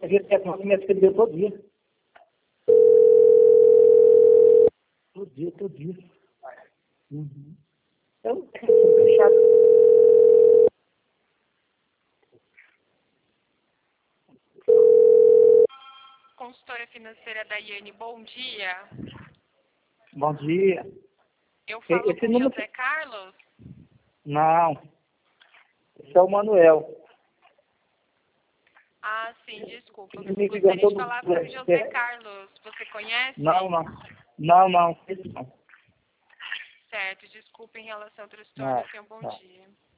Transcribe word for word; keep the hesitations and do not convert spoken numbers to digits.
A gente quer que minha filha deu todo dia. Todo dia, todo dia. Uhum. Então, é fechado. Consultora financeira Daiane, bom dia. Bom dia. Eu falo Esse com o número... José Carlos? Não. Esse é o Manuel. Ah, sim, desculpa. Eu Me liga gostaria de todo falar com o dia. José Carlos. Você conhece? Não, não. Não, não. Esse não. Certo, desculpa em relação ao transtorno. Não, Tenha um bom não. dia.